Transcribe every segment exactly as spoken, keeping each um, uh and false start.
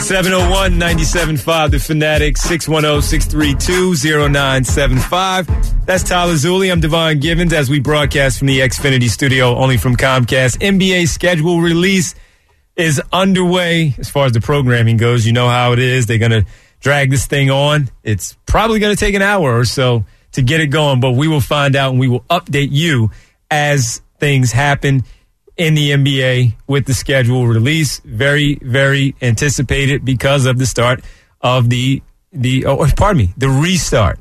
seven oh one, nine seven five, The Fanatic, six one zero, six three two, zero nine seven five. That's Tyler Zulli. I'm Devon Givens as we broadcast from the Xfinity studio, only from Comcast. N B A schedule release is underway as far as the programming goes. You know how it is. They're going to drag this thing on. It's probably going to take an hour or so to get it going, but we will find out and we will update you as things happen in the N B A with the schedule release. Very, very anticipated because of the start of the, the oh, pardon me, the restart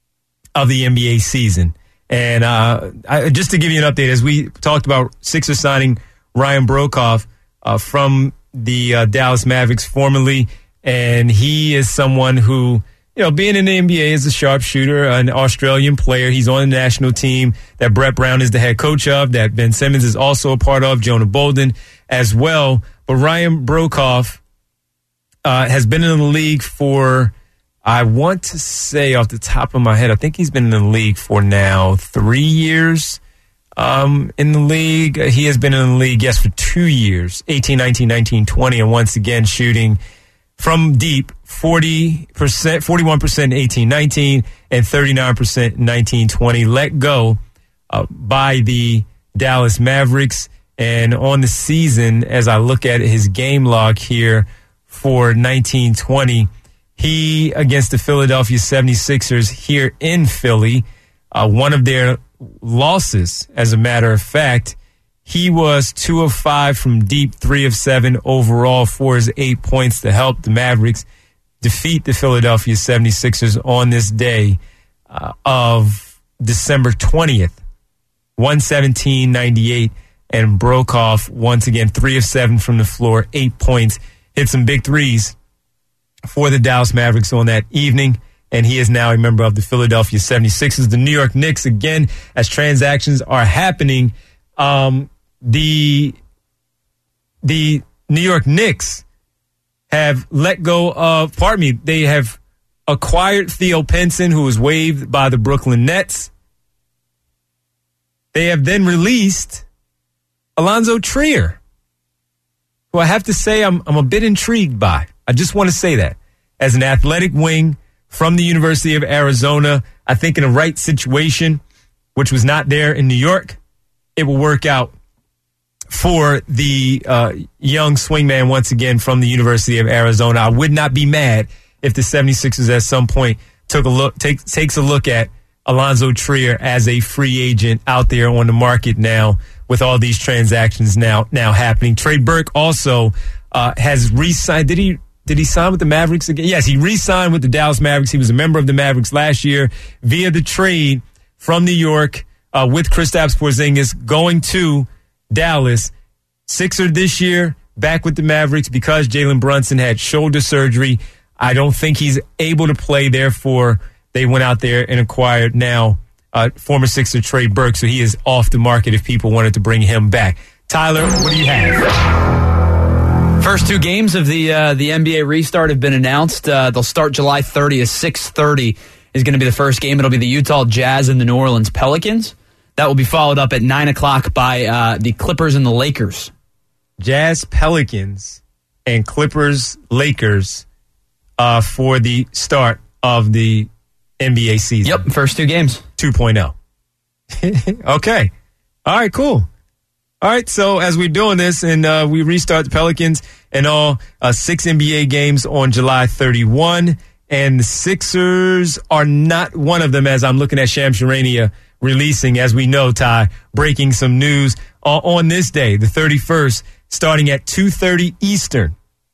of the N B A season. And uh, I, just to give you an update, as we talked about Sixers signing Ryan Broekhoff uh, from the uh, Dallas Mavericks formerly, and he is someone who, you know, being in the N B A as a sharpshooter, an Australian player. He's on the national team that Brett Brown is the head coach of, that Ben Simmons is also a part of, Jonah Bolden as well. But Ryan Broekhoff uh, has been in the league for, I want to say off the top of my head, I think he's been in the league for now three years um, in the league. He has been in the league, yes, for two years, eighteen, nineteen, nineteen, twenty, and once again shooting from deep, forty percent, forty-one percent in eighteen nineteen and thirty-nine percent in nineteen twenty. Let go uh, by the Dallas Mavericks. And on the season, as I look at his game log here for nineteen twenty, he, against the Philadelphia seventy-sixers here in Philly, uh, one of their losses, as a matter of fact, he was two of five from deep, three of seven overall for his eight points to help the Mavericks defeat the Philadelphia seventy-sixers on this day uh, of December twentieth, one seventeen ninety-eight. And Broekhoff, once again, three of seven from the floor, eight points, hit some big threes for the Dallas Mavericks on that evening. And he is now a member of the Philadelphia seventy-sixers. The New York Knicks, again, as transactions are happening, um, The the New York Knicks have let go of, pardon me, they have acquired Theo Pinson, who was waived by the Brooklyn Nets. They have then released Alonzo Trier, who I have to say I'm, I'm a bit intrigued by. I just want to say that. As an athletic wing from the University of Arizona, I think in a right situation, which was not there in New York, it will work out for the uh, young swingman once again from the University of Arizona. I would not be mad if the seventy-sixers at some point took a look, take, takes a look at Alonzo Trier as a free agent out there on the market now with all these transactions now now happening. Trey Burke also uh, has re-signed. Did he did he sign with the Mavericks again? Yes, he re-signed with the Dallas Mavericks. He was a member of the Mavericks last year via the trade from New York uh, with Kristaps Porzingis going to Dallas. Sixer this year, back with the Mavericks because Jalen Brunson had shoulder surgery. I don't think he's able to play. Therefore, they went out there and acquired now uh, former Sixer Trey Burke. So he is off the market if people wanted to bring him back. Tyler, what do you have? First two games of the uh, the N B A restart have been announced. Uh, they'll start July thirtieth. six thirty is going to be the first game. It'll be the Utah Jazz and the New Orleans Pelicans. That will be followed up at nine o'clock by uh, the Clippers and the Lakers. Jazz, Pelicans, and Clippers, Lakers uh, for the start of the N B A season. Yep, first two games. two point oh. Okay. All right, cool. All right, so as we're doing this and uh, we restart the Pelicans and all uh, six N B A games on July thirty-first, and the Sixers are not one of them as I'm looking at Shams Charania releasing, as we know, Ty, breaking some news uh, on this day, the thirty-first, starting at two thirty Eastern.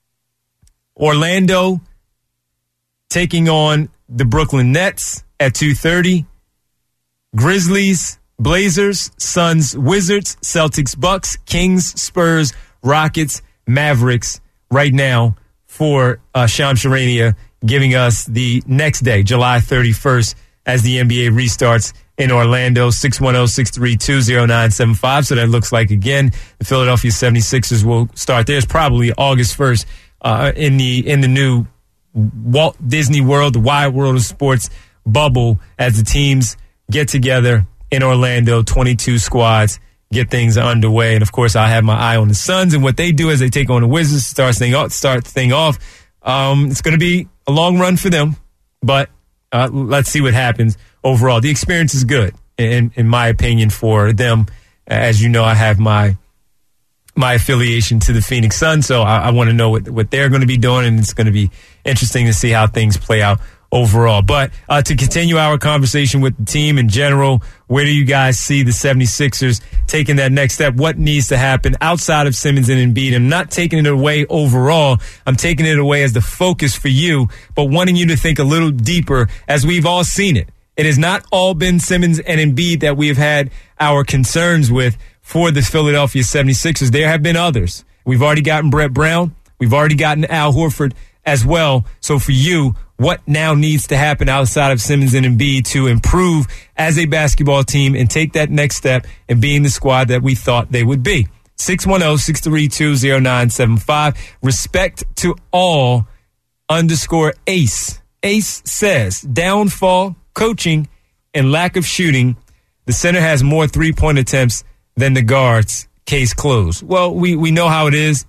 Orlando taking on the Brooklyn Nets at two thirty. Grizzlies, Blazers, Suns, Wizards, Celtics, Bucks, Kings, Spurs, Rockets, Mavericks right now for uh, Shams Charania giving us the next day, July thirty-first, as the N B A restarts in Orlando. Six one zero, six three two, zero nine seven five. So that looks like, again, the Philadelphia seventy-sixers will start theirs probably August first uh, in the in the new Walt Disney World, the wide world of sports bubble, as the teams get together in Orlando, twenty-two squads, get things underway. And, of course, I have my eye on the Suns and what they do as they take on the Wizards, start thing off, start the thing off Um, it's going to be a long run for them, but uh, let's see what happens overall. The experience is good, in, in my opinion, for them. As you know, I have my my affiliation to the Phoenix Suns, so I, I want to know what, what they're going to be doing, and it's going to be interesting to see how things play out overall. But uh, to continue our conversation with the team in general, where do you guys see the 76ers taking that next step? What needs to happen outside of Simmons and Embiid? I'm not taking it away overall. I'm taking it away as the focus for you, but wanting you to think a little deeper as we've all seen it. It has not all been Simmons and Embiid that we have had our concerns with for the Philadelphia 76ers. There have been others. We've already gotten Brett Brown. We've already gotten Al Horford as well. So for you, what now needs to happen outside of Simmons and Embiid to improve as a basketball team and take that next step and being the squad that we thought they would be? six one zero, six three two, zero nine seven five. Respect to all underscore ace. Ace says, downfall, coaching, and lack of shooting. The center has more three-point attempts than the guards. Case closed. Well, we, we know how it is.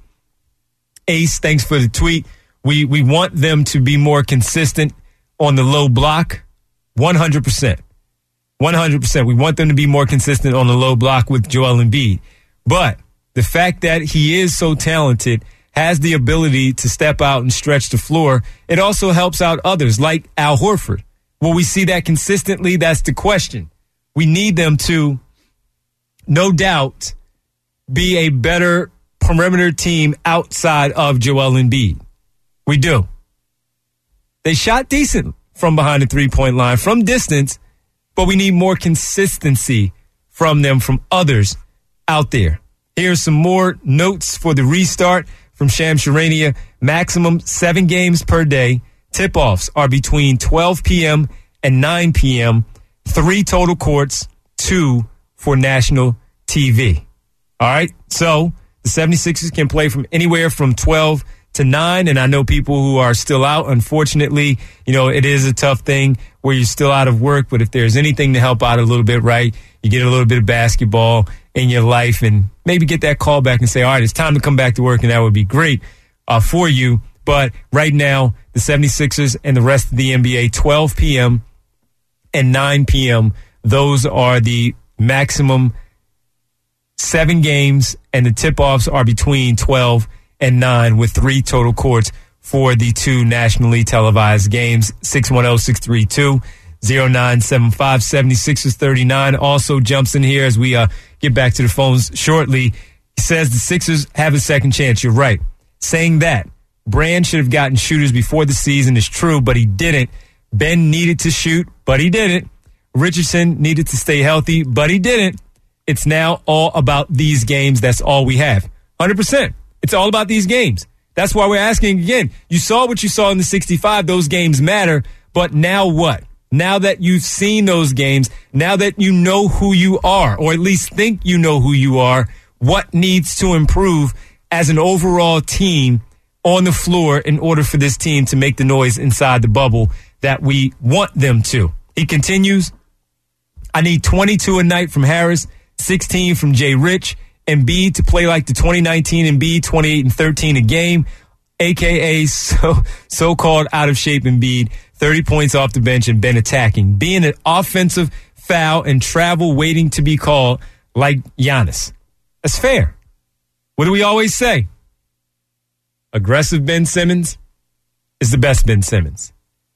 Ace, thanks for the tweet. We we want them to be more consistent on the low block, one hundred percent. one hundred percent. We want them to be more consistent on the low block with Joel Embiid. But the fact that he is so talented, has the ability to step out and stretch the floor, it also helps out others like Al Horford. Will we see that consistently? That's the question. We need them to, no doubt, be a better perimeter team outside of Joel Embiid. We do. They shot decent from behind the three-point line, from distance, but we need more consistency from them, from others out there. Here's some more notes for the restart from Shams Charania. Maximum seven games per day. Tip-offs are between twelve p.m. and nine p.m. Three total courts, two for national T V. All right, so the 76ers can play from anywhere from twelve to nine, and I know people who are still out. Unfortunately, you know, it is a tough thing where you're still out of work, but if there's anything to help out a little bit, right, you get a little bit of basketball in your life and maybe get that call back and say, all right, it's time to come back to work, and that would be great uh, for you. But right now, the 76ers and the rest of the N B A, twelve p.m. and nine p.m., those are the maximum seven games, and the tip-offs are between twelve and nine with three total courts for the two nationally televised games. six one zero, six three two, zero nine seven five. seventy-sixers thirty-nine also jumps in here as we uh, get back to the phones shortly. He says the Sixers have a second chance. You're right. Saying that, Brand should have gotten shooters before the season is true, but he didn't. Ben needed to shoot, but he didn't. Richardson needed to stay healthy, but he didn't. It's now all about these games. That's all we have. one hundred percent. It's all about these games. That's why we're asking again. You saw what you saw in the sixty-five. Those games matter. But now what? Now that you've seen those games, now that you know who you are, or at least think you know who you are, what needs to improve as an overall team on the floor in order for this team to make the noise inside the bubble that we want them to? He continues, I need twenty-two a night from Harris, sixteen from Jay Rich, Embiid to play like the twenty nineteen Embiid, twenty-eight and thirteen a game, a k a so, so-called out-of-shape Embiid, thirty points off the bench and been attacking, being an offensive foul and travel waiting to be called like Giannis. That's fair. What do we always say? Aggressive Ben Simmons is the best Ben Simmons.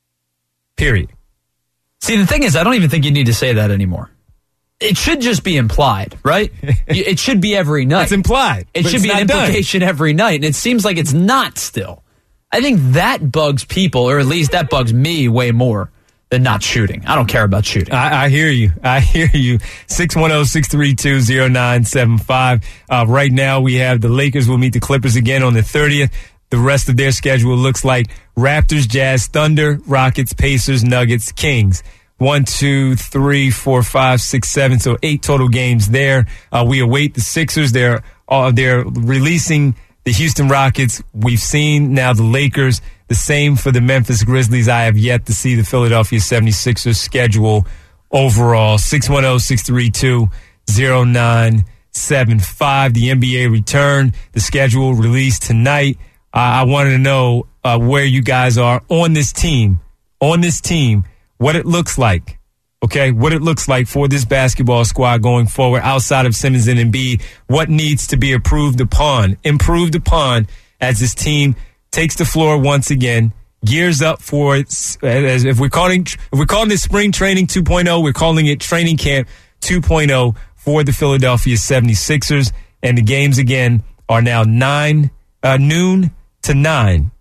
Period. See, the thing is, I don't even think you need to say that anymore. It should just be implied, right? It should be every night. It's implied. It should be an implication done. every night, and it seems like it's not still. I think that bugs people, or at least that bugs me way more than not shooting. I don't care about shooting. I, I hear you. I hear you. six one zero, six three two, zero nine seven five. Uh, right now, we have the Lakers will meet the Clippers again on the thirtieth. The rest of their schedule looks like Raptors, Jazz, Thunder, Rockets, Pacers, Nuggets, Kings. One, two, three, four, five, six, seven. So eight total games there. Uh, we await the Sixers. They're uh, they're releasing the Houston Rockets. We've seen now the Lakers. The same for the Memphis Grizzlies. I have yet to see the Philadelphia seventy-sixers schedule overall. six one zero, six three two, zero nine seven five. The N B A return. The schedule released tonight. I, I wanted to know uh, where you guys are on this team, on this team, what it looks like. Okay, what it looks like for this basketball squad going forward outside of Simmons and Embiid, what needs to be improved upon, improved upon as this team takes the floor once again, gears up for it. As if we're calling, if we're calling this spring training two point oh, we're calling it training camp two point oh for the Philadelphia seventy-sixers. And the games again are now nine, uh, noon to nine,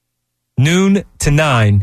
noon to nine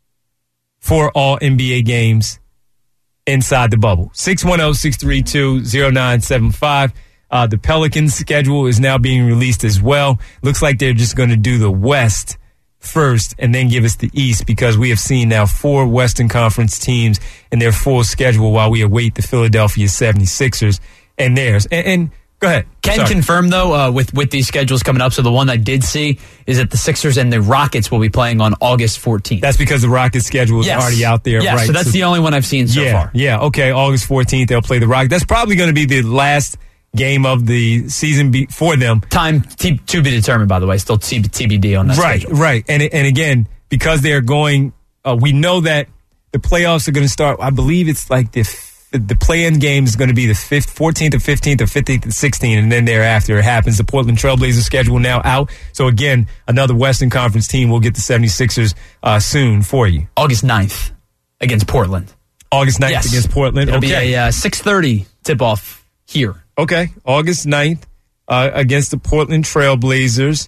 for all N B A games inside the bubble. six one zero, six three two, zero nine seven five. Uh, the Pelicans schedule is now being released as well. Looks like they're just going to do the West first and then give us the East, because we have seen now four Western Conference teams in their full schedule while we await the Philadelphia seventy-sixers and theirs. And, and go ahead. Can Sorry. confirm, though, uh, with, with these schedules coming up. So the one I did see is that the Sixers and the Rockets will be playing on August fourteenth. That's because the Rockets schedule is yes. already out there. Yeah, right? so that's so, the only one I've seen so yeah, far. Yeah, okay. August fourteenth, they'll play the Rockets. That's probably going to be the last game of the season be- for them. Time t- to be determined, by the way. Still t- T B D on that right, schedule. Right, And and again, because they're going, uh, we know that the playoffs are going to start, I believe it's like the the play-in game is going to be the fifth, fourteenth or fifteenth or fifteenth and sixteenth, and then thereafter it happens. The Portland Trailblazers schedule now out. So again, another Western Conference team will get the seventy-sixers uh, soon for you. August ninth against Portland. August ninth yes. against Portland. It'll okay. be a uh, six thirty tip-off here. Okay, August ninth uh, against the Portland Trailblazers.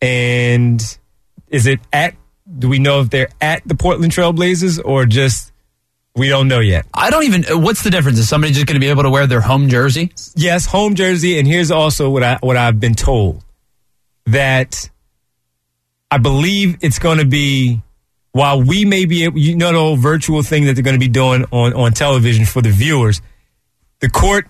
And is it at, do we know if they're at the Portland Trailblazers or just, we don't know yet? I don't even, what's the difference? Is somebody just going to be able to wear their home jersey? Yes, home jersey. And here's also what, I, what I've been told, that I believe it's going to be, while we may be able, you know, the whole virtual thing that they're going to be doing on, on television for the viewers, the court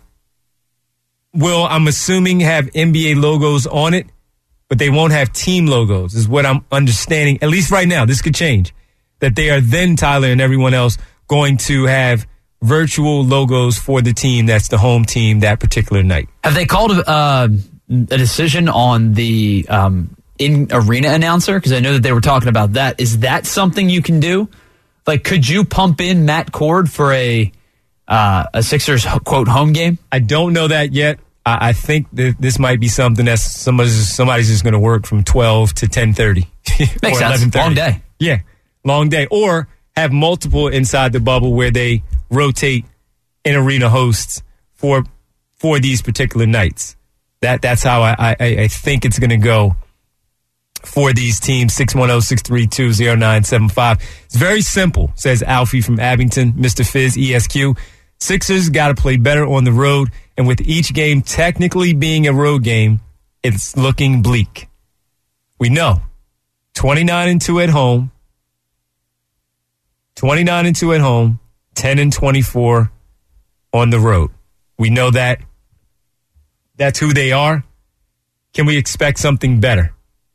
will, I'm assuming, have N B A logos on it, but they won't have team logos, is what I'm understanding, at least right now. This could change. That they are then, Tyler and everyone else, going to have virtual logos for the team that's the home team that particular night. Have they called uh, a decision on the um, in-arena announcer? Because I know that they were talking about that. Is that something you can do? Like, could you pump in Matt Cord for a uh, a Sixers, quote, home game? I don't know that yet. I, I think that this might be something that somebody's, somebody's just going to work from twelve to ten thirty. Makes sense. Long day. Yeah, long day. Or have multiple inside the bubble where they rotate in arena hosts for for these particular nights. That That's how I, I, I think it's going to go for these teams. six one zero, six three two, zero nine seven five. It's very simple, says Alfie from Abington, Mister Fizz, E S Q. Sixers got to play better on the road, and with each game technically being a road game, it's looking bleak. We know twenty-nine and two at home, twenty-nine and two at home, ten and twenty-four on the road. We know that that's who they are. Can we expect something better?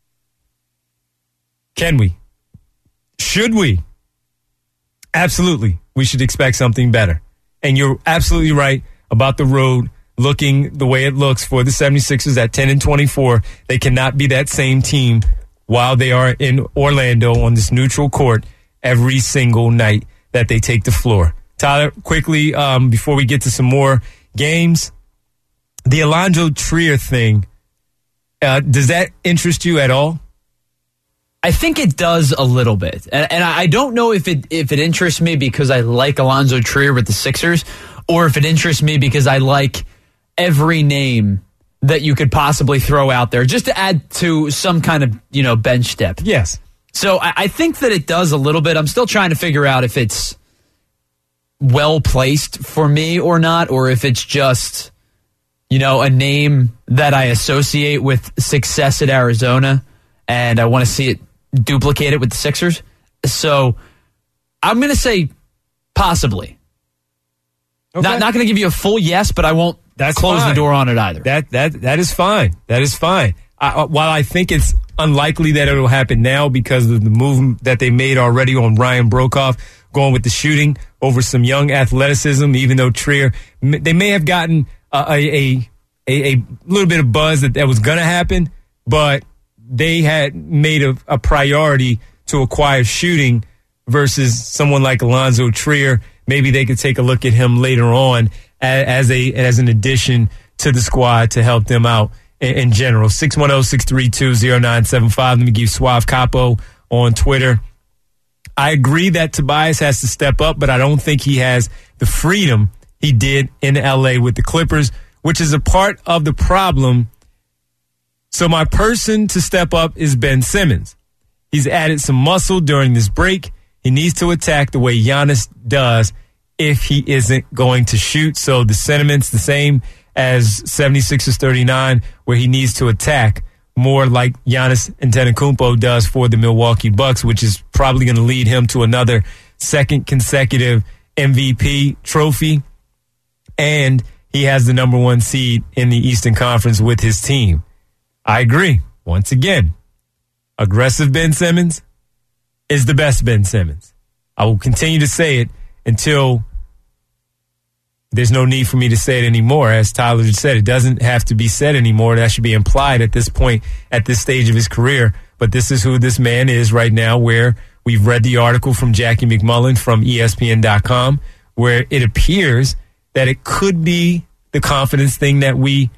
Can we? Should we? Absolutely. We should expect something better. And you're absolutely right about the road looking the way it looks for the seventy-sixers at ten and twenty-four. They cannot be that same team while they are in Orlando on this neutral court every single night that they take the floor. Tyler, quickly, um, before we get to some more games, the Alonzo Trier thing, uh, does that interest you at all? I think it does a little bit. And, and I don't know if it if it interests me because I like Alonzo Trier with the Sixers, or if it interests me because I like every name that you could possibly throw out there just to add to some kind of, you know, bench depth. Yes. So I, I think that it does a little bit. I'm still trying to figure out if it's well placed for me or not, or if it's just, you know, a name that I associate with success at Arizona and I want to see it duplicated with the Sixers. So I'm going to say possibly. Okay. Not not going to give you a full yes, but I won't That's close fine. the door on it either. That that that is fine. That is fine. I, while I think it's unlikely that it will happen now because of the move that they made already on Ryan Brokoff, going with the shooting over some young athleticism, even though Trier, they may have gotten a, a, a, a little bit of buzz that that was going to happen, but they had made a, a priority to acquire shooting versus someone like Alonzo Trier. Maybe they could take a look at him later on as a as an addition to the squad to help them out in, in general. six one zero, six three two, zero nine seven five. Let me give Suave Capo on Twitter. I agree that Tobias has to step up, but I don't think he has the freedom he did in L A with the Clippers, which is a part of the problem. So my person to step up is Ben Simmons. He's added some muscle during this break. He needs to attack the way Giannis does if he isn't going to shoot. So the sentiment's the same as seventy-sixers thirty-nine, where he needs to attack more like Giannis Antetokounmpo does for the Milwaukee Bucks, which is probably going to lead him to another second consecutive M V P trophy. And he has the number one seed in the Eastern Conference with his team. I agree. Once again, aggressive Ben Simmons is the best Ben Simmons. I will continue to say it until there's no need for me to say it anymore. As Tyler just said, it doesn't have to be said anymore. That should be implied at this point, at this stage of his career. But this is who this man is right now, where we've read the article from Jackie McMullen from E S P N dot com, where it appears that it could be the confidence thing that we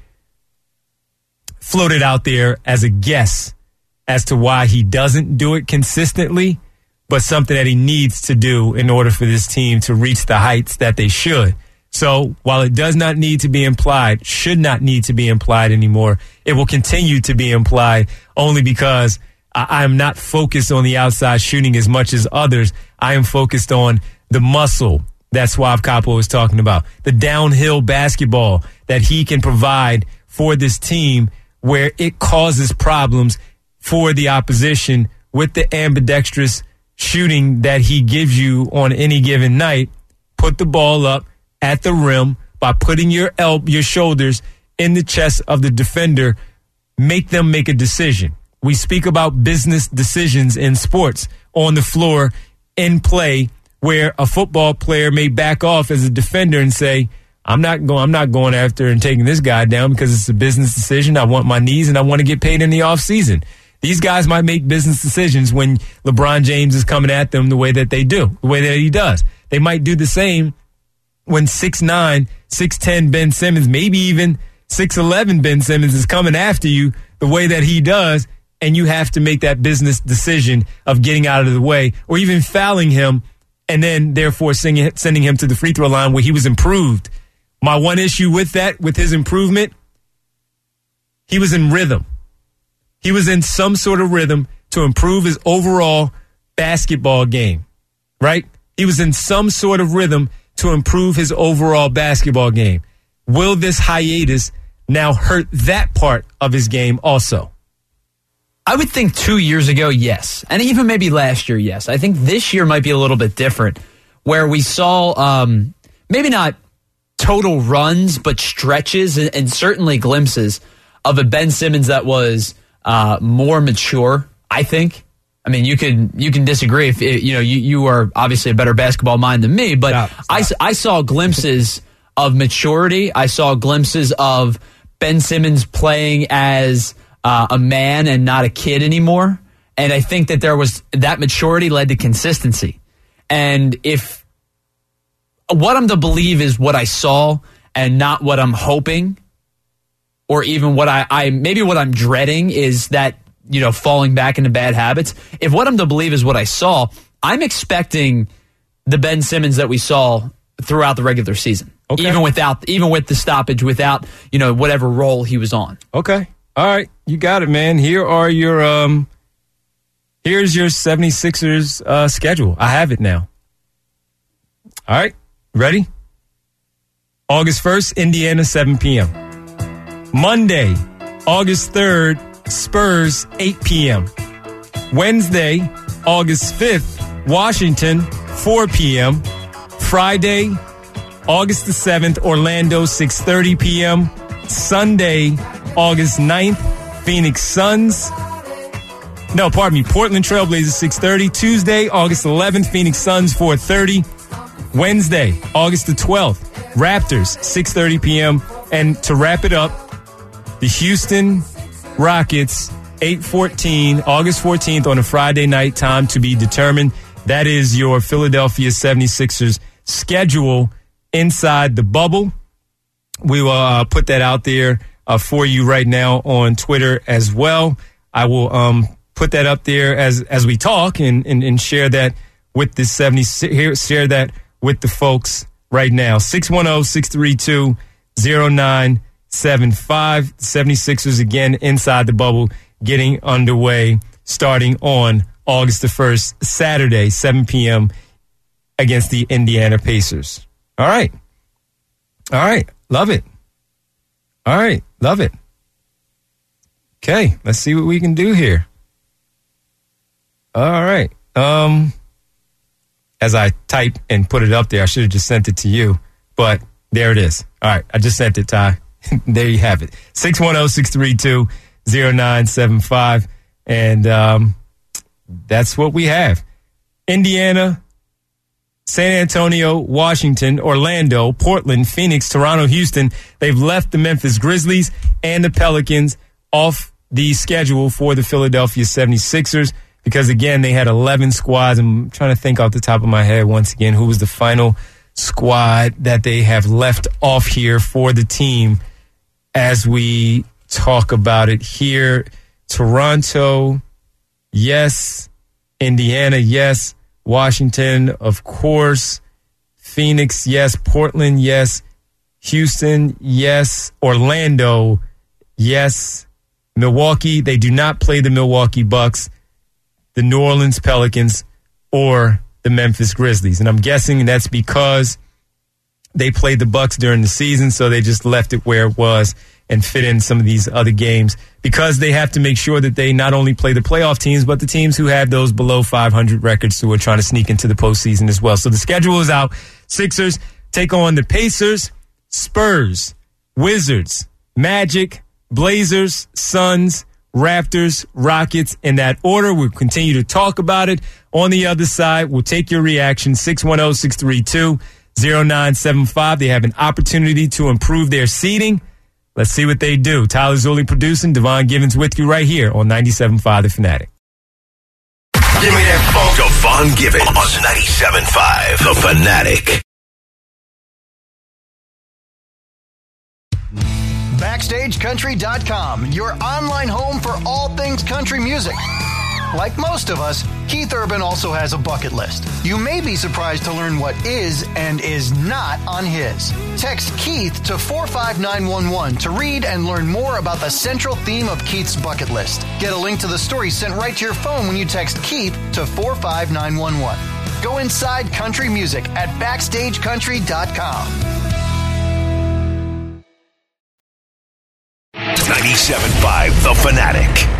floated out there as a guess as to why he doesn't do it consistently, but something that he needs to do in order for this team to reach the heights that they should. So while it does not need to be implied, should not need to be implied anymore, it will continue to be implied only because I am not focused on the outside shooting as much as others. I am focused on the muscle that Suave Capo is talking about, the downhill basketball that he can provide for this team where it causes problems for the opposition with the ambidextrous shooting that he gives you on any given night. Put the ball up at the rim by putting your el- your shoulders in the chest of the defender. Make them make a decision. We speak about business decisions in sports on the floor, in play, where a football player may back off as a defender and say, I'm not going I'm not going after and taking this guy down because it's a business decision. I want my knees and I want to get paid in the offseason. These guys might make business decisions when LeBron James is coming at them the way that they do, the way that he does. They might do the same when six nine, six ten Ben Simmons, maybe even six eleven Ben Simmons is coming after you the way that he does, and you have to make that business decision of getting out of the way or even fouling him and then therefore sending, sending him to the free throw line where he was improved. My one issue with that, with his improvement, he was in rhythm. He was in some sort of rhythm to improve his overall basketball game, right? He was in some sort of rhythm to improve his overall basketball game. Will this hiatus now hurt that part of his game also? I would think two years ago, yes. And even maybe last year, yes. I think this year might be a little bit different, where we saw um, maybe not total runs, but stretches and, and certainly glimpses of a Ben Simmons that was uh, more mature, I think. I mean, you can you can disagree if you know you, you are obviously a better basketball mind than me, but stop, stop. I, I saw glimpses of maturity. I saw glimpses of Ben Simmons playing as uh, a man and not a kid anymore. And I think that there was that maturity led to consistency. And if what I'm to believe is what I saw and not what I'm hoping, or even what I, I maybe what I'm dreading is that, you know, falling back into bad habits. If what I'm to believe is what I saw, I'm expecting the Ben Simmons that we saw throughout the regular season, okay. even without, even with the stoppage, without, you know, whatever role he was on. Okay. All right. You got it, man. Here are your, um, here's your seventy-sixers uh, schedule. I have it now. All right. Ready? August first, Indiana, seven p.m. Monday, August third, Spurs, eight p.m. Wednesday, August fifth, Washington, four p.m. Friday, August the seventh, Orlando, six thirty p.m. Sunday, August ninth, Phoenix Suns. No, pardon me, Portland Trailblazers, six thirty. Tuesday, August eleventh, Phoenix Suns, four thirty. Wednesday, August the twelfth, Raptors, six thirty p.m. And to wrap it up, the Houston Rockets eight fourteen, August fourteenth on a Friday night, time to be determined. That is your Philadelphia seventy-sixers schedule inside the bubble. We will uh, put that out there uh, for you right now on Twitter as well. I will um, put that up there as as we talk and, and, and share that with the seventy share that with the folks right now. six one zero, six three two, zero nine seven five. seventy-sixers again inside the bubble, getting underway starting on August the first, Saturday, seven p.m. against the Indiana Pacers. All right. All right. Love it. All right. Love it. Okay. Let's see what we can do here. All right. Um, as I type and put it up there, I should have just sent it to you, but there it is. All right. I just sent it, Ty. There you have it. six one zero, six three two, zero nine seven five. And um, that's what we have. Indiana, San Antonio, Washington, Orlando, Portland, Phoenix, Toronto, Houston. They've left the Memphis Grizzlies and the Pelicans off the schedule for the Philadelphia seventy-sixers because, again, they had eleven squads. I'm trying to think off the top of my head once again who was the final squad that they have left off here for the team as we talk about it here. Toronto, yes. Indiana, yes. Washington, of course. Phoenix, yes. Portland, yes. Houston, yes. Orlando, yes. Milwaukee, they do not play the Milwaukee Bucks, the New Orleans Pelicans, or the Memphis Grizzlies. And I'm guessing that's because they played the Bucks during the season, so they just left it where it was and fit in some of these other games because they have to make sure that they not only play the playoff teams, but the teams who have those below five hundred records who are trying to sneak into the postseason as well. So the schedule is out. Sixers take on the Pacers, Spurs, Wizards, Magic, Blazers, Suns, Raptors, Rockets, in that order. We'll continue to talk about it. On the other side, we'll take your reaction. six one zero, six three two, zero nine seven five. They have an opportunity to improve their seeding. Let's see what they do. Tyler Zulli producing, Devon Givens with you right here on ninety-seven point five The Fanatic. Give me that funk. Devon Givens on ninety-seven point five The Fanatic. Backstage Country dot com, your online home for all things country music. Like most of us, Keith Urban also has a bucket list. You may be surprised to learn what is and is not on his. Text Keith to four five nine one one to read and learn more about the central theme of Keith's bucket list. Get a link to the story sent right to your phone when you text Keith to four five nine one one. Go inside country music at Backstage Country dot com. ninety-seven point five The Fanatic.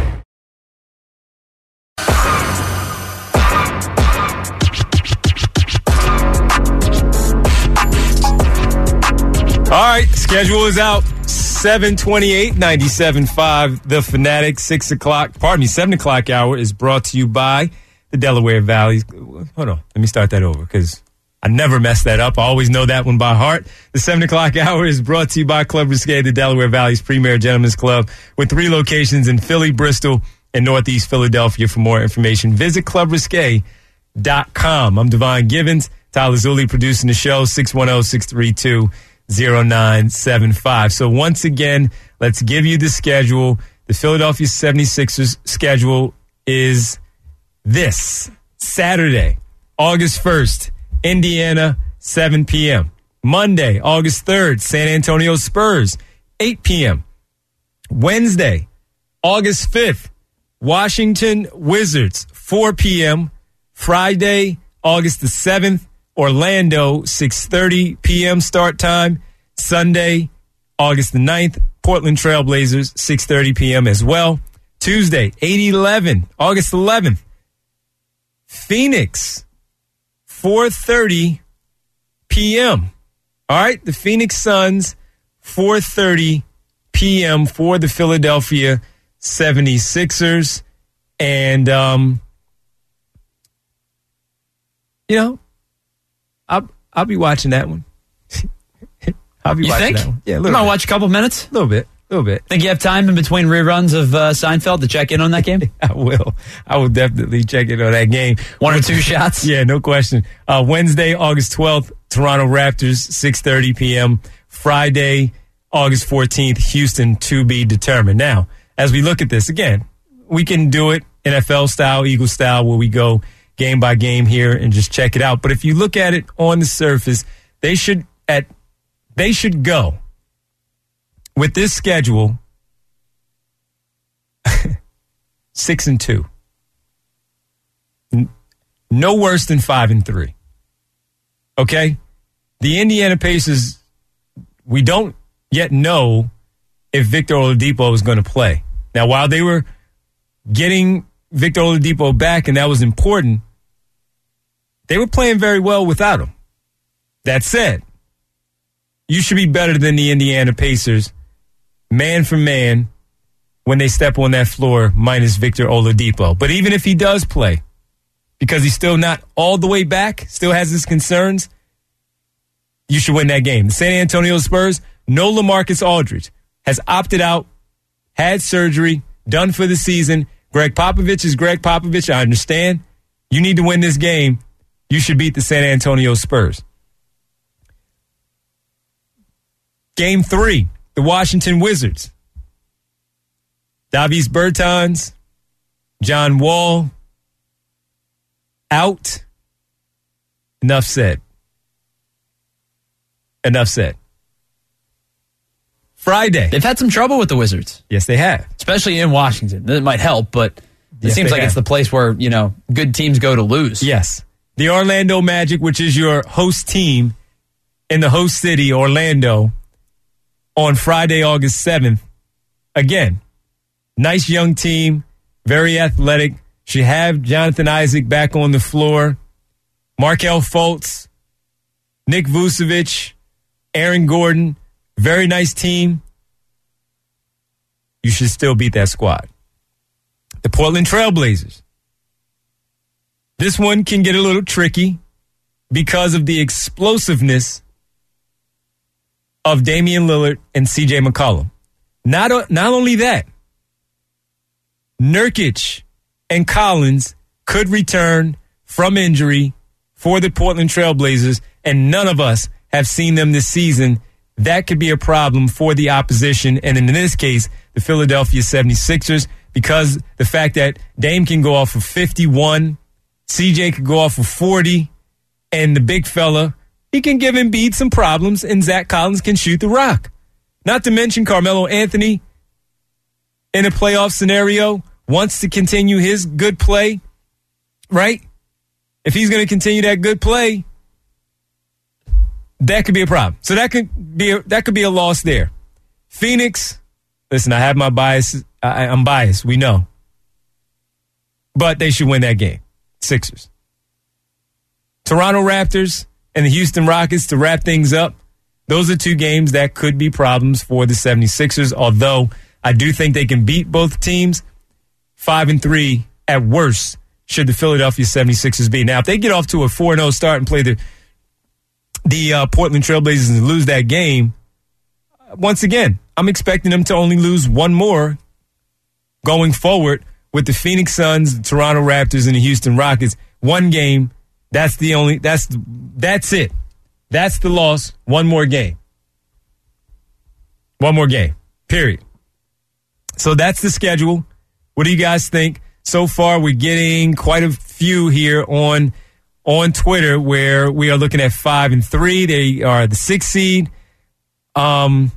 All right, schedule is out. seven twenty-eight, ninety-seven point five The Fanatic. six o'clock, pardon me, seven o'clock hour is brought to you by the Delaware Valley. Hold on, let me start that over because I never mess that up. I always know that one by heart. The seven o'clock hour is brought to you by Club Risque, the Delaware Valley's premier gentleman's club with three locations in Philly, Bristol, and Northeast Philadelphia. For more information, visit club risque dot com. I'm Devon Givens. Tyler Zulli producing the show. six one zero, six three two, zero nine seven five. So once again, let's give you the schedule. The Philadelphia seventy-sixers schedule is this. Saturday, August first, Indiana, seven p.m. Monday, August third, San Antonio Spurs, eight p.m. Wednesday, August fifth, Washington Wizards, four p.m. Friday, August the seventh, Orlando, six thirty p.m. start time. Sunday, August the ninth, Portland Trailblazers, six thirty p.m. as well. Tuesday, eight eleven, August eleventh, Phoenix, four thirty p.m. All right, the Phoenix Suns, four thirty p.m. for the Philadelphia seventy-sixers. And, um, you know, I'll, I'll be watching that one. I'll be you watching think? that one. Yeah, a you little might bit. watch a couple minutes? A little bit. A little bit. Think you have time in between reruns of uh, Seinfeld to check in on that game? I will. I will definitely check in on that game. One or two shots? Yeah, no question. Uh, Wednesday, August twelfth, Toronto Raptors, six thirty p.m. Friday, August fourteenth, Houston, to be determined. Now, as we look at this, again, we can do it N F L style, Eagle style, where we go game by game here and just check it out. But if you look at it on the surface, they should at they should go with this schedule six and two. No worse than five and three. Okay? The Indiana Pacers, we don't yet know if Victor Oladipo is going to play. Now, while they were getting Victor Oladipo back, and that was important, they were playing very well without him. That said, you should be better than the Indiana Pacers, man for man, when they step on that floor, minus Victor Oladipo. But even if he does play, because he's still not all the way back, still has his concerns, you should win that game. The San Antonio Spurs, no LaMarcus Aldridge, has opted out, had surgery, done for the season. Greg Popovich is Greg Popovich. I understand. You need to win this game. You should beat the San Antonio Spurs. Game three, the Washington Wizards. Davis Bertans, John Wall, out. Enough said. Enough said. Friday. They've had some trouble with the Wizards. Yes, they have. Especially in Washington. That might help, but it yes, seems like have. it's the place where, you know, good teams go to lose. Yes. The Orlando Magic, which is your host team in the host city, Orlando, on Friday, August seventh. Again, nice young team, very athletic. Should have Jonathan Isaac back on the floor. Markelle Fultz, Nick Vucevic, Aaron Gordon. Very nice team. You should still beat that squad. The Portland Trailblazers. This one can get a little tricky because of the explosiveness of Damian Lillard and C J McCollum. Not, not only that, Nurkic and Collins could return from injury for the Portland Trailblazers, and none of us have seen them this season. That could be a problem for the opposition, and in this case, the Philadelphia seventy-sixers, because the fact that Dame can go off of fifty-one, C J could go off of forty, and the big fella, he can give Embiid some problems, and Zach Collins can shoot the rock. Not to mention Carmelo Anthony, in a playoff scenario, wants to continue his good play, right? If he's going to continue that good play, that could be a problem. So that could be a, that could be a loss there. Phoenix, listen, I have my bias. I, I'm biased. We know. But they should win that game. Sixers. Toronto Raptors and the Houston Rockets to wrap things up. Those are two games that could be problems for the seventy-sixers, although I do think they can beat both teams. Five and three at worst should the Philadelphia seventy-sixers be. Now, if they get off to a four and oh start and play the the uh, Portland Trailblazers and lose that game, once again, I'm expecting them to only lose one more going forward with the Phoenix Suns, the Toronto Raptors, and the Houston Rockets. One game, that's the only, that's, that's it. That's the loss. One more game. One more game. Period. So that's the schedule. What do you guys think? So far, we're getting quite a few here on on Twitter where we are looking at five and three. They are the sixth seed. Um,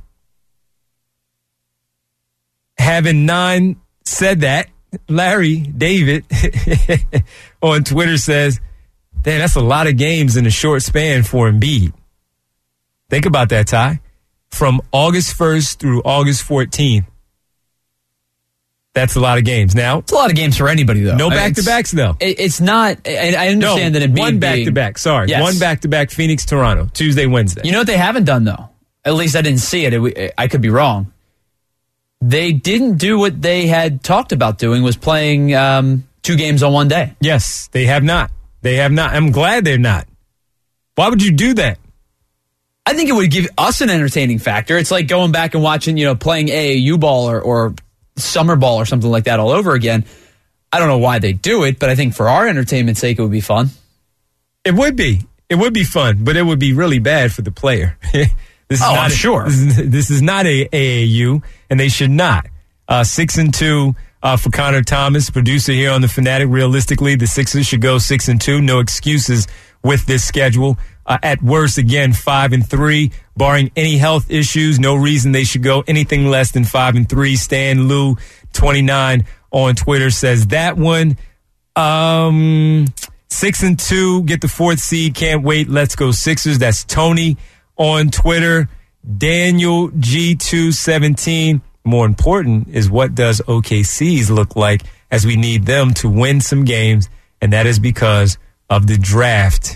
having nine said that, Larry David on Twitter says, "Damn, that's a lot of games in a short span for Embiid." Think about that, Ty. From August first through August fourteenth. That's a lot of games. Now, it's a lot of games for anybody, though. No back-to-backs, though. It, it's not. I, I understand no, that Embiid one back-to-back. Sorry, yes. one back-to-back. Phoenix, Toronto, Tuesday, Wednesday. You know what they haven't done though? At least I didn't see it. it. I could be wrong. They didn't do what they had talked about doing. Was playing um, two games on one day. Yes, they have not. They have not. I'm glad they're not. Why would you do that? I think it would give us an entertaining factor. It's like going back and watching, you know, playing A A U ball or, or summer ball or something like that all over again. I don't know why they do it, but I think for our entertainment's sake, it would be fun. It would be. It would be fun, but it would be really bad for the player. this is oh, not I'm a, sure. This is, this is not a A A U, and they should not. Uh, six and two uh, for Connor Thomas, producer here on the Fanatic. Realistically, the Sixers should go six and two. No excuses with this schedule. Uh, at worst, again, five and three, barring any health issues. No reason they should go anything less than five and three. Stan Lou twenty-nine on Twitter says that one. Um, six and two, get the fourth seed. Can't wait. Let's go Sixers. That's Tony on Twitter. Daniel G two seventeen. More important is what does O K C's look like as we need them to win some games, and that is because of the draft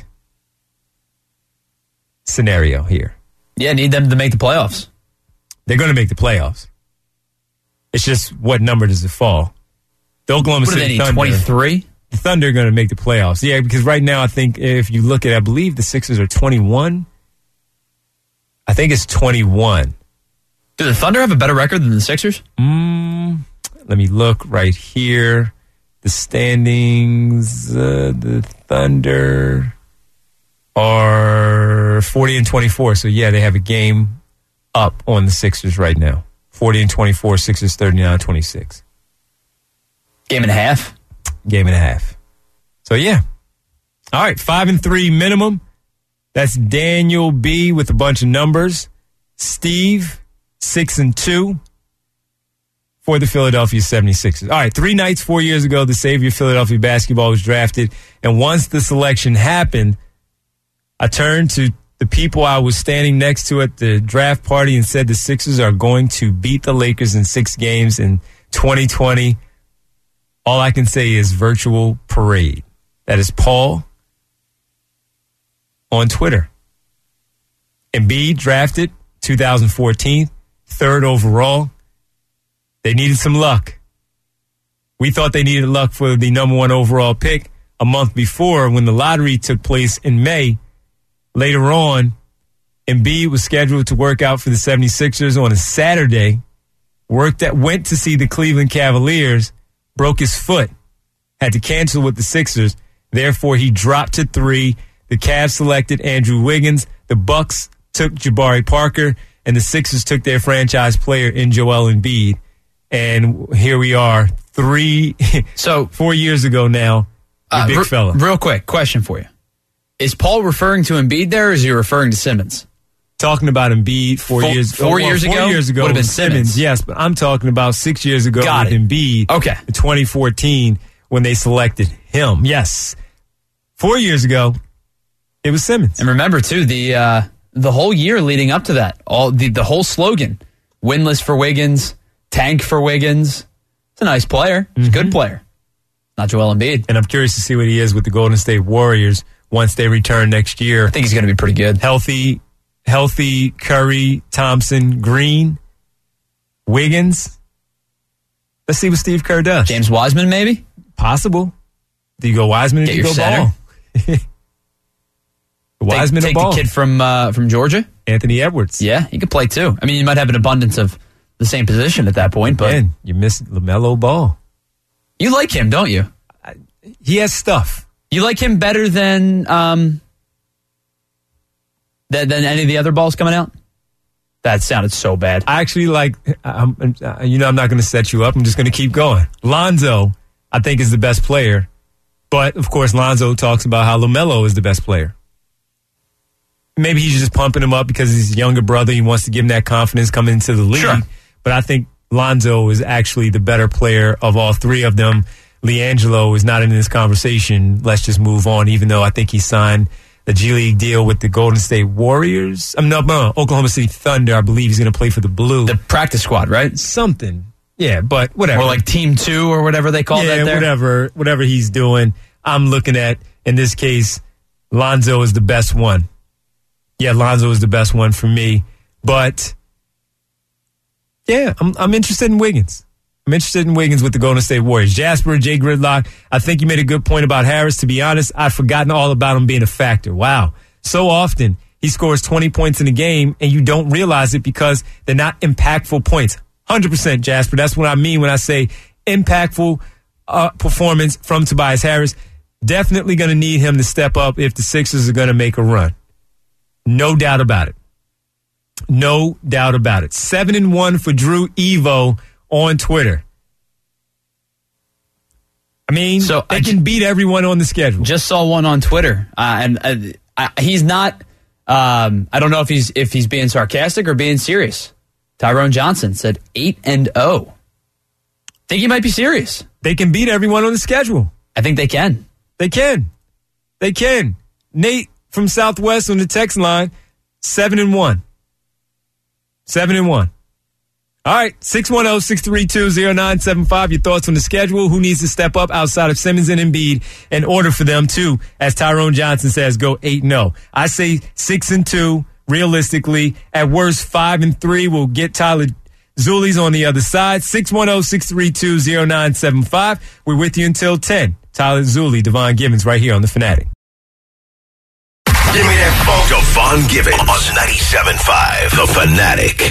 scenario here. Yeah, need them to make the playoffs. They're going to make the playoffs. It's just what number does it fall? The Oklahoma what City do they need, twenty-three? The Thunder are going to make the playoffs. Yeah, because right now I think if you look at, I believe the Sixers are twenty-one. I think it's twenty-one. Do the Thunder have a better record than the Sixers? Mm, let me look right here. The standings, uh, the Thunder are forty and twenty-four. So, yeah, they have a game up on the Sixers right now. forty and twenty-four, Sixers thirty-nine twenty-six. Game and a half? Game and a half. So, yeah. All right, five and three minimum. That's Daniel B with a bunch of numbers. Steve, six and two for the Philadelphia seventy-sixers. All right, three nights, four years ago, the savior of Philadelphia basketball was drafted. And once the selection happened, I turned to the people I was standing next to at the draft party and said the Sixers are going to beat the Lakers in six games in twenty twenty. All I can say is virtual parade. That is Paul on Twitter. Embiid drafted two thousand fourteen, third overall. They needed some luck. We thought they needed luck for the number one overall pick a month before when the lottery took place in May. Later on, Embiid was scheduled to work out for the seventy-sixers on a Saturday, worked at, went to see the Cleveland Cavaliers, broke his foot, had to cancel with the Sixers. Therefore, he dropped to three. The Cavs selected Andrew Wiggins. The Bucks took Jabari Parker, and the Sixers took their franchise player in Joel Embiid. And here we are, three, so four years ago now, the uh, big r- fella. Real quick, question for you. Is Paul referring to Embiid there, or is he referring to Simmons? Talking about Embiid four, four years four well, years four ago. Four years ago would have been was Simmons. Simmons. Yes, but I'm talking about six years ago Got with it. Embiid. Okay, in twenty fourteen when they selected him. Yes, four years ago it was Simmons. And remember too the uh, the whole year leading up to that, all the the whole slogan: winless for Wiggins, tank for Wiggins. It's a nice player. He's mm-hmm. a good player. Not Joel Embiid. And I'm curious to see what he is with the Golden State Warriors once they return next year. I think he's going to be pretty good. Healthy, healthy Curry, Thompson, Green, Wiggins. Let's see what Steve Kerr does. James Wiseman, maybe? Possible. Do you go Wiseman or Get do you your go center. Ball? Wiseman take, or take Ball? the kid from uh, from Georgia. Anthony Edwards. Yeah, he could play too. I mean, you might have an abundance of the same position at that point, but Man, you miss LaMelo Ball. You like him, don't you? He has stuff. You like him better than um than, than any of the other balls coming out? That sounded so bad. I actually like, I'm, you know, I'm not going to set you up. I'm just going to keep going. Lonzo, I think, is the best player. But, of course, Lonzo talks about how LaMelo is the best player. Maybe he's just pumping him up because he's his younger brother. He wants to give him that confidence coming into the league. Sure. But I think Lonzo is actually the better player of all three of them. LiAngelo is not in this conversation. Let's just move on, even though I think he signed the G League deal with the Golden State Warriors. I'm no, no, Oklahoma City Thunder. I believe he's going to play for the Blue. The practice squad, right? Something. Yeah, but whatever. Or like Team Two or whatever they call yeah, that there. whatever, whatever he's doing. I'm looking at, in this case, Lonzo is the best one. Yeah, Lonzo is the best one for me. But, yeah, I'm, I'm interested in Wiggins. I'm interested in Wiggins with the Golden State Warriors. Jasper, Jay Gridlock, I think you made a good point about Harris. To be honest, I've forgotten all about him being a factor. Wow. So often, he he scores twenty points in a game, and you don't realize it because they're not impactful points. one hundred percent, Jasper. That's what I mean when I say impactful uh, performance from Tobias Harris. Definitely going to need him to step up if the Sixers are going to make a run. No doubt about it. No doubt about it. Seven and one for Drew Evo on Twitter. I mean, so they I can beat everyone on the schedule. Just saw one on Twitter, uh, and uh, I, he's not. Um, I don't know if he's if he's being sarcastic or being serious. Tyrone Johnson said eight and zero. Think he might be serious. They can beat everyone on the schedule. I think they can. They can. They can. Nate from Southwest on the text line, seven and one. Seven and one. All right, six one zero, six three two, zero nine seven five. Your thoughts on the schedule. Who needs to step up outside of Simmons and Embiid in order for them to, as Tyrone Johnson says, go eight and oh? I say six and two, realistically. At worst, five and three will get Tyler Zuli's on the other side. six one zero, six three two, zero nine seven five. We're with you until ten. Tyler Zuli, Devon Givens, right here on The Fanatic. Give me that funk. Devon Givens on ninety-seven point five. The Fanatic.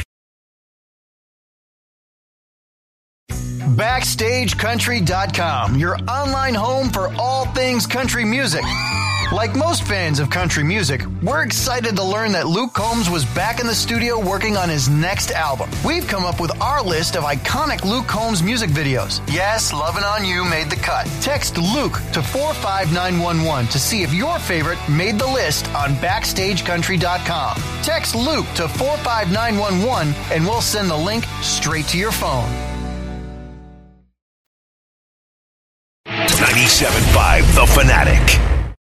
Backstage Country dot com, your online home for all things country music. Like most fans of country music, we're excited to learn that Luke Combs was back in the studio working on his next album. We've come up with our list of iconic Luke Combs music videos. Yes, Lovin' On You made the cut. Text Luke to four five nine one one to see if your favorite made the list on Backstage Country dot com. Text Luke to four five nine one one and we'll send the link straight to your phone. ninety-seven point five The Fanatic.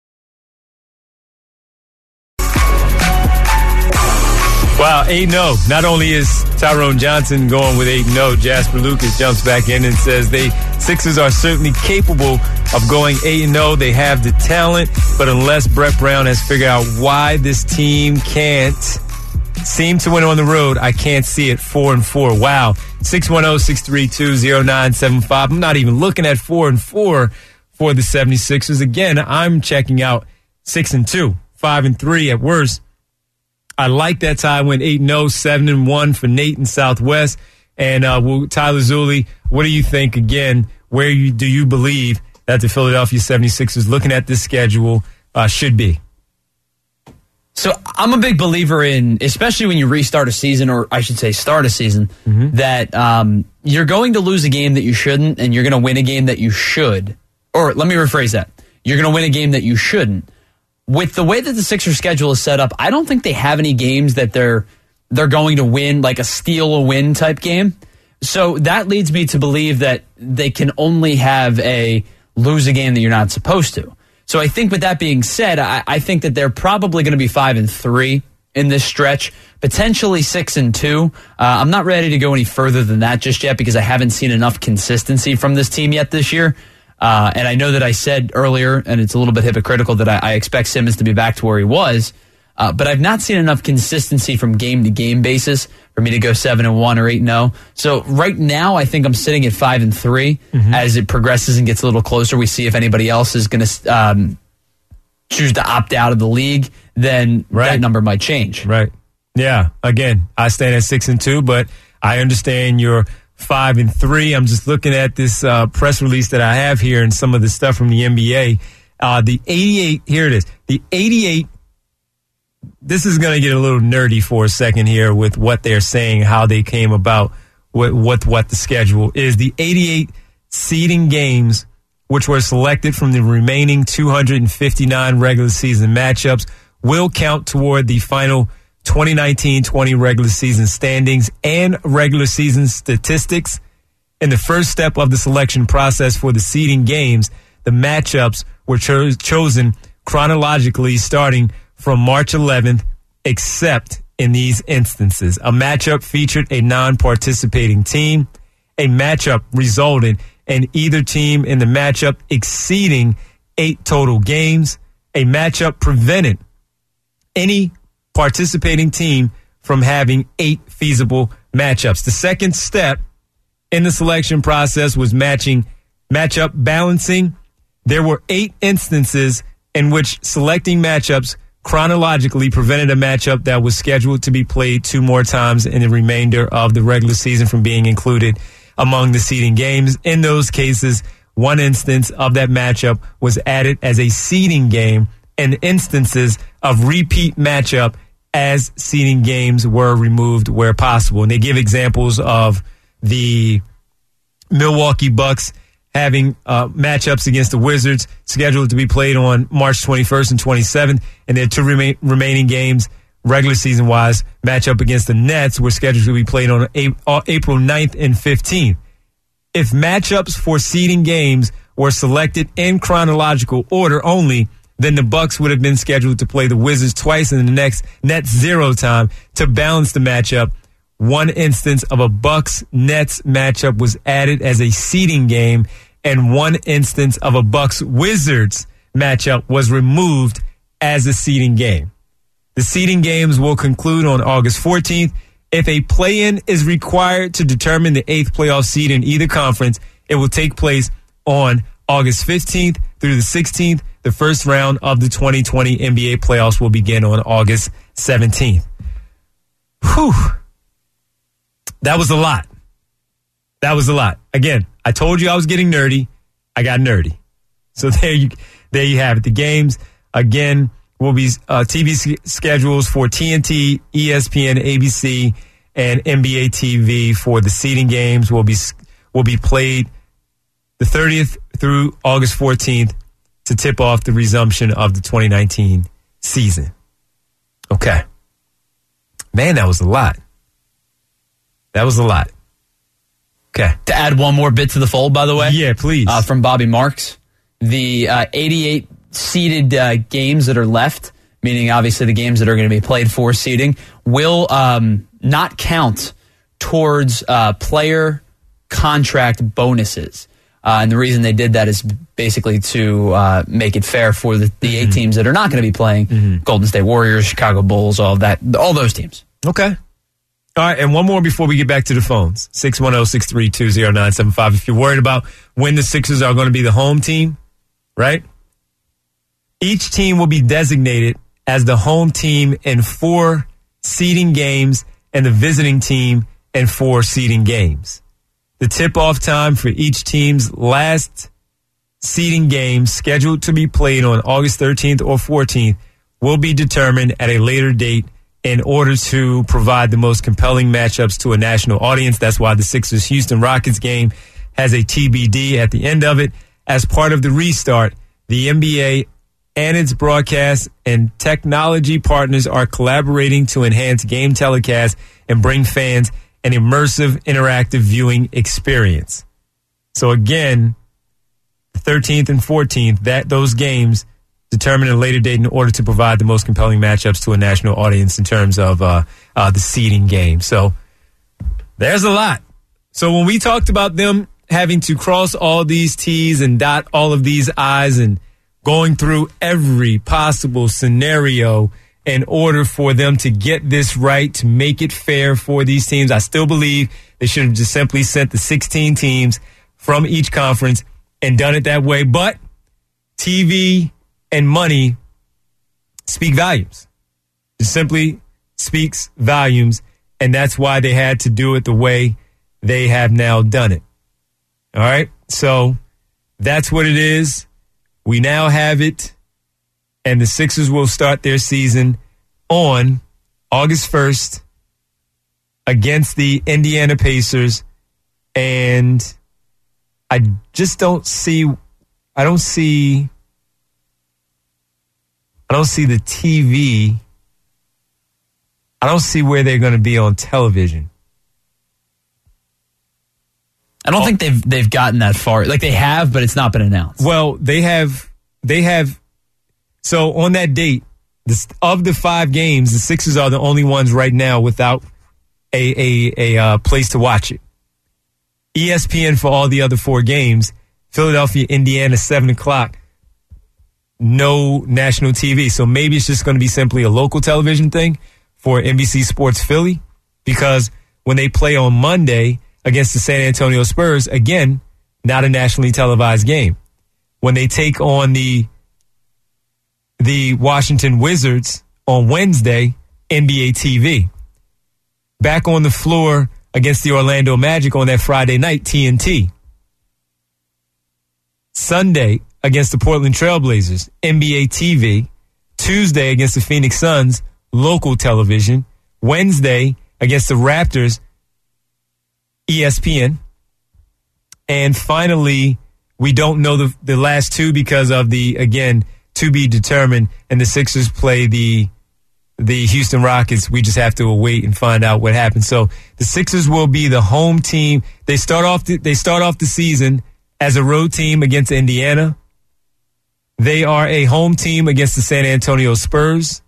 Wow, eight and oh. Not only is Tyrone Johnson going with eight and oh, Jasper Lucas jumps back in and says they Sixers are certainly capable of going eight and oh. They have the talent, but unless Brett Brown has figured out why this team can't seem to win on the road, I can't see it. four and four. Wow. six one zero, six three two, zero nine seven five. I'm not even looking at four and four for the seventy-sixers. Again, I'm checking out six and two, five and three at worst. I like that Ty went eight and oh, seven and one for Nate in Southwest. And uh, well, Tyler Zuli, what do you think, again, where you, do you believe that the Philadelphia seventy-sixers, looking at this schedule, uh, should be? So I'm a big believer in, especially when you restart a season, or I should say start a season, mm-hmm. that um, you're going to lose a game that you shouldn't, and you're going to win a game that you should. Or let me rephrase that. You're going to win a game that you shouldn't. With the way that the Sixers schedule is set up, I don't think they have any games that they're they're going to win, like a steal a win type game. So that leads me to believe that they can only have a lose a game that you're not supposed to. So I think with that being said, I, I think that they're probably going to be five and three in this stretch, potentially six and two. Uh, I'm not ready to go any further than that just yet because I haven't seen enough consistency from this team yet this year. Uh, and I know that I said earlier, and it's a little bit hypocritical, that I, I expect Simmons to be back to where he was. Uh, but I've not seen enough consistency from game to game basis for me to go seven and one or eight and zero. So right now, I think I'm sitting at five and three. Mm-hmm. As it progresses and gets a little closer, we see if anybody else is going to um, choose to opt out of the league. Then right. that number might change. Right. Yeah. Again, I stand at six and two, but I understand your five and three. I'm just looking at this uh, press release that I have here and some of the stuff from the N B A. Uh, the eighty-eight, here it is. The eighty-eight, this is going to get a little nerdy for a second here with what they're saying, how they came about, what, what, what the schedule is. The eighty-eight seeding games, which were selected from the remaining two hundred fifty-nine regular season matchups, will count toward the final twenty nineteen twenty regular season standings and regular season statistics. In the first step of the selection process for the seeding games, the matchups were cho- chosen chronologically starting from March eleventh, except in these instances. A matchup featured a non-participating team. A matchup resulted in either team in the matchup exceeding eight total games. A matchup prevented any participating team from having eight feasible matchups. The second step in the selection process was matching matchup balancing. There were eight instances in which selecting matchups chronologically prevented a matchup that was scheduled to be played two more times in the remainder of the regular season from being included among the seeding games. In those cases, one instance of that matchup was added as a seeding game, and instances of repeat matchup as seeding games were removed where possible. And they give examples of the Milwaukee Bucks having uh, matchups against the Wizards scheduled to be played on March twenty-first and twenty-seventh, and their two rema- remaining games, regular season-wise, matchup against the Nets were scheduled to be played on a- uh, April ninth and fifteenth. If matchups for seeding games were selected in chronological order only, then the Bucks would have been scheduled to play the Wizards twice in the next Nets zero time to balance the matchup. One instance of a Bucks-Nets matchup was added as a seeding game, and one instance of a Bucks-Wizards matchup was removed as a seeding game. The seeding games will conclude on August fourteenth. If a play-in is required to determine the eighth playoff seed in either conference, it will take place on August fifteenth through the sixteenth. The first round of the twenty twenty N B A playoffs will begin on August seventeenth. Whew. That was a lot. That was a lot. Again, I told you I was getting nerdy. I got nerdy. So there you there you have it. The games, again, will be uh, T V schedules for T N T, E S P N, A B C, and N B A T V for the seeding games will be will be played the thirtieth through August fourteenth to tip off the resumption of the twenty nineteen season. Okay. Man, that was a lot. That was a lot. Okay. To add one more bit to the fold, by the way. Yeah, please. Uh, from Bobby Marks. The uh, eighty-eight seeded uh, games that are left, meaning obviously the games that are going to be played for seeding, will um, not count towards uh, player contract bonuses. Uh, and the reason they did that is basically to uh, make it fair for the, the mm-hmm. eight teams that are not going to be playing. Mm-hmm. Golden State Warriors, Chicago Bulls, all of that, all those teams. Okay. All right, and one more before we get back to the phones. six one zero, six three two, zero nine seven five. If you're worried about when the Sixers are going to be the home team, right? Each team will be designated as the home team in four seeding games and the visiting team in four seeding games. The tip-off time for each team's last seeding game, scheduled to be played on August thirteenth or fourteenth, will be determined at a later date in order to provide the most compelling matchups to a national audience. That's why the Sixers-Houston Rockets game has a T B D at the end of it. As part of the restart, the N B A and its broadcast and technology partners are collaborating to enhance game telecasts and bring fans an immersive, interactive viewing experience. So again, the thirteenth and fourteenth, that those games determine a later date in order to provide the most compelling matchups to a national audience in terms of uh, uh, the seeding game. So there's a lot. So when we talked about them having to cross all these T's and dot all of these I's and going through every possible scenario in order for them to get this right, to make it fair for these teams, I still believe they should have just simply sent the sixteen teams from each conference and done it that way. But T V and money speak volumes. It simply speaks volumes, and that's why they had to do it the way they have now done it. All right? So that's what it is. We now have it, and the Sixers will start their season on August first against the Indiana Pacers, and I just don't see, I don't see, I don't see the T V. I don't see where they're going to be on television. I don't oh. think they've they've gotten that far. Like they have, but it's not been announced. Well, they have. They have. So on that date, this, of the five games, the Sixers are the only ones right now without a a a uh, place to watch it. E S P N for all the other four games. Philadelphia, Indiana, seven o'clock. No national T V. So maybe it's just going to be simply a local television thing for N B C Sports Philly, because when they play on Monday against the San Antonio Spurs, again, not a nationally televised game. When they take on the the Washington Wizards on Wednesday, N B A T V. Back on the floor against the Orlando Magic on that Friday night, T N T. Sunday against the Portland Trailblazers, N B A T V. Tuesday against the Phoenix Suns, local television. Wednesday against the Raptors, E S P N. And finally, we don't know the, the last two because of the, again, to be determined. And the Sixers play the the Houston Rockets. We just have to wait and find out what happens. So the Sixers will be the home team. They start off the, they start off the season as a road team against Indiana. They are a home team against the San Antonio Spurs.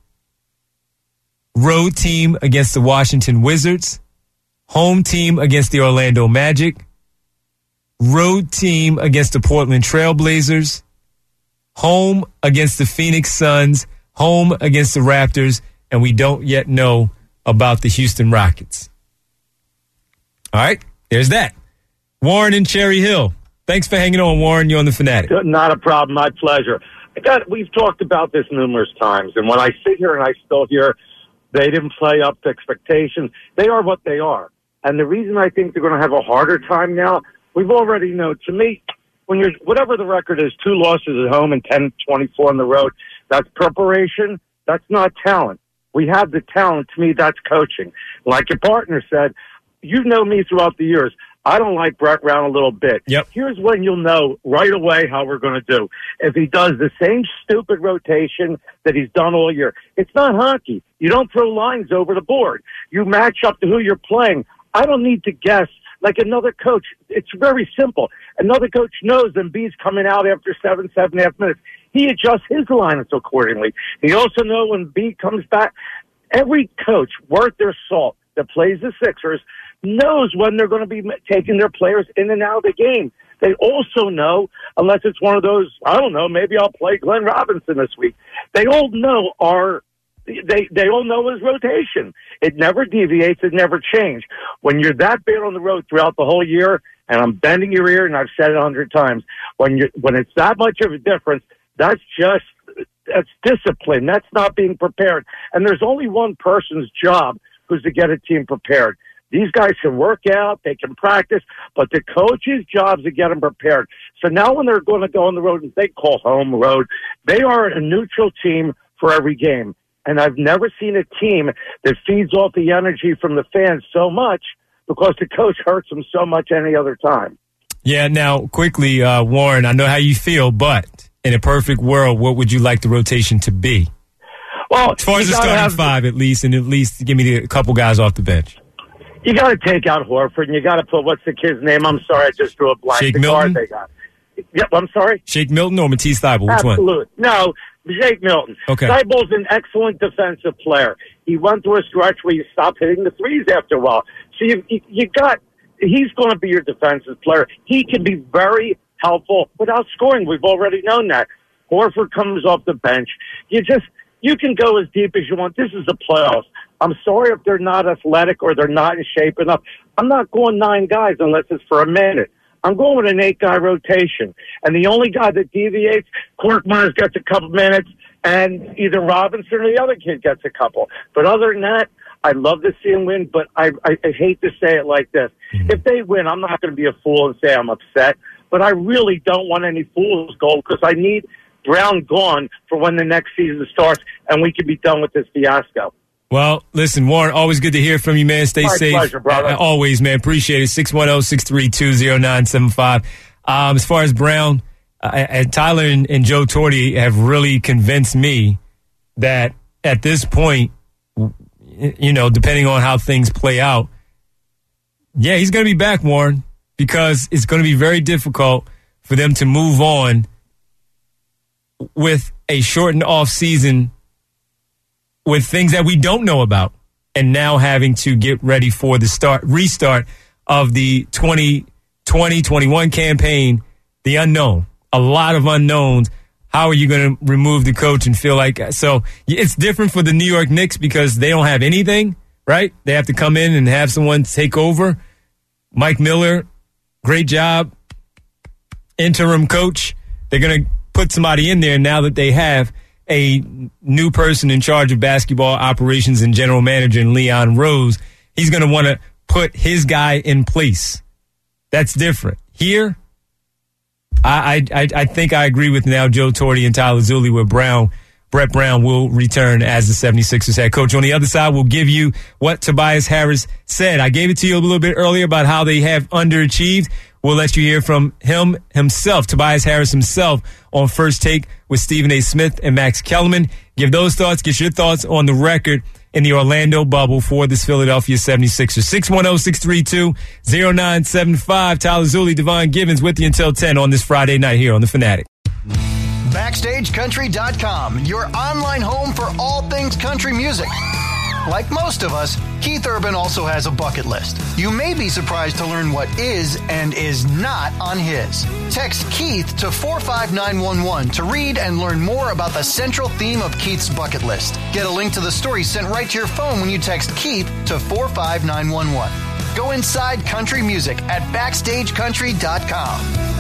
Road team against the Washington Wizards. Home team against the Orlando Magic. Road team against the Portland Trailblazers. Home against the Phoenix Suns. Home against the Raptors. And we don't yet know about the Houston Rockets. All right, there's that. Warren in Cherry Hill. Thanks for hanging on, Warren. You're on The Fanatic. Not a problem. My pleasure. I got. We've talked about this numerous times, and when I sit here and I still hear they didn't play up to expectations, they are what they are. And the reason I think they're going to have a harder time now, we've already known. To me, when you're whatever the record is, two losses at home and ten twenty-four on the road, that's preparation. That's not talent. We have the talent. To me, that's coaching. Like your partner said, you know me throughout the years. I don't like Brett Brown a little bit. Yep. Here's when you'll know right away how we're going to do. If he does the same stupid rotation that he's done all year, it's not hockey. You don't throw lines over the board. You match up to who you're playing. I don't need to guess like another coach. It's very simple. Another coach knows Embiid's coming out after seven, seven and a half minutes. He adjusts his lineups accordingly. He also knows when Embiid comes back. Every coach worth their salt that plays the Sixers knows when they're going to be taking their players in and out of the game. They also know, unless it's one of those, I don't know, maybe I'll play Glenn Robinson this week. They all know our, they, they all know his rotation. It never deviates. It never changes. When you're that bad on the road throughout the whole year, and I'm bending your ear, and I've said it a hundred times, when you when it's that much of a difference, that's just, that's discipline. That's not being prepared. And there's only one person's job who's to get a team prepared. These guys can work out, they can practice, but the coach's job is to get them prepared. So now when they're going to go on the road, and they call home road, they are a neutral team for every game. And I've never seen a team that feeds off the energy from the fans so much because the coach hurts them so much any other time. Yeah, now, quickly, uh, Warren, I know how you feel, but in a perfect world, what would you like the rotation to be? Well, as far as the starting have, five, at least, and at least give me a couple guys off the bench. You got to take out Horford, and you got to put, what's the kid's name? I'm sorry, I just drew a blank. Shake the Milton? Guard they got. Yep, I'm sorry? Shake Milton or Matisse Thybulle? Which Absolutely. one? No, Shake Milton. Okay. Thybulle's an excellent defensive player. He went through a stretch where you stopped hitting the threes after a while. So you, you, you got, he's going to be your defensive player. He can be very helpful without scoring. We've already known that. Horford comes off the bench. You just, you can go as deep as you want. This is the playoffs. I'm sorry if they're not athletic or they're not in shape enough. I'm not going nine guys unless it's for a minute. I'm going with an eight-guy rotation. And the only guy that deviates, Korkmaz gets a couple minutes, and either Robinson or the other kid gets a couple. But other than that, I'd love to see him win, but I, I, I hate to say it like this. Mm-hmm. If they win, I'm not going to be a fool and say I'm upset. But I really don't want any fool's gold because I need Brown gone for when the next season starts, and we can be done with this fiasco. Well, listen, Warren, always good to hear from you, man. Stay My safe. pleasure, brother. Uh, always, man. Appreciate it. six one zero, six three two, zero nine seven five. Um, as far as Brown, uh, and Tyler and, and Joe Torti have really convinced me that at this point, you know, depending on how things play out, yeah, he's going to be back, Warren, because it's going to be very difficult for them to move on with a shortened off season with things that we don't know about, and now having to get ready for the start restart of the twenty twenty twenty-one campaign, the unknown, a lot of unknowns. How are you going to remove the coach and feel like, so it's different for the New York Knicks because they don't have anything, right? They have to come in and have someone take over. Mike Miller, great job. Interim coach. They're going to put somebody in there now that they have a new person in charge of basketball operations and general manager in Leon Rose, he's going to want to put his guy in place. That's different. Here, I, I I think I agree with now Joe Torre and Tyler Zulli where Brown, Brett Brown will return as the seventy-sixers head coach. On the other side, we'll give you what Tobias Harris said. I gave it to you a little bit earlier about how they have underachieved. We'll let you hear from him himself, Tobias Harris himself, on First Take with Stephen A. Smith and Max Kellerman. Give those thoughts, get your thoughts on the record in the Orlando bubble for this Philadelphia seventy-sixers. six one zero, six three two, zero nine seven five. Tyler Zulli, Devon Givens with you until ten on this Friday night here on The Fanatic. Backstage Country dot com, your online home for all things country music. Like most of us, Keith Urban also has a bucket list. You may be surprised to learn what is and is not on his. Text Keith to four five nine one one to read and learn more about the central theme of Keith's bucket list. Get a link to the story sent right to your phone when you text Keith to four five nine one one. Go inside country music at Backstage Country dot com.